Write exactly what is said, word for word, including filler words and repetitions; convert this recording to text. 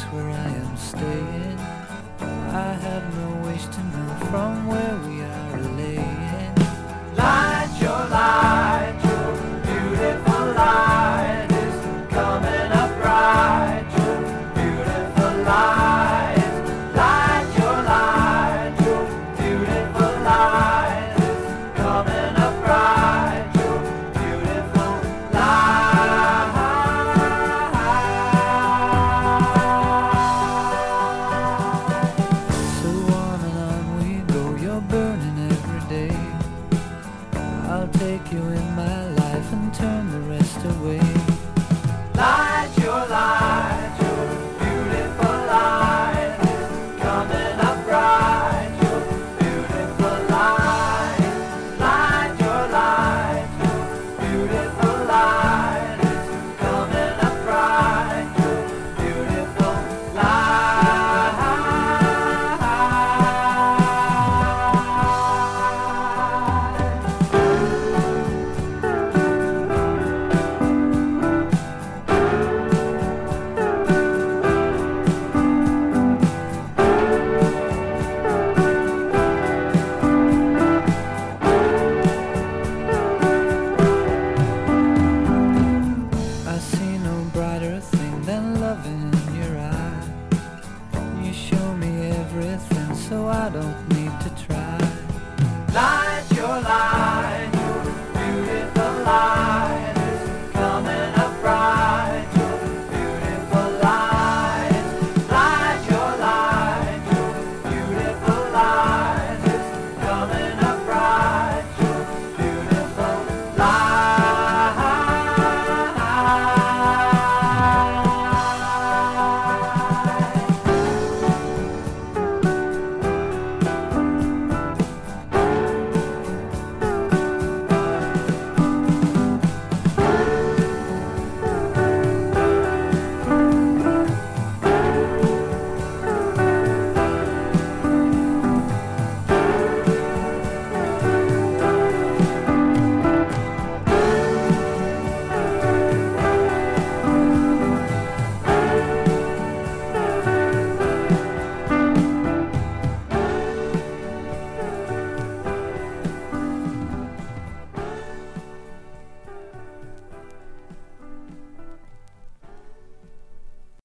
place where I am staying. I have no wish to know from where we are laying. Light your light, your beautiful light is coming up bright. Your beautiful light, light your light, your beautiful light is coming up bright. Your beautiful light. So on and on we go, you're burning every day. I'll take you in my life and turn the rest away. Light your light.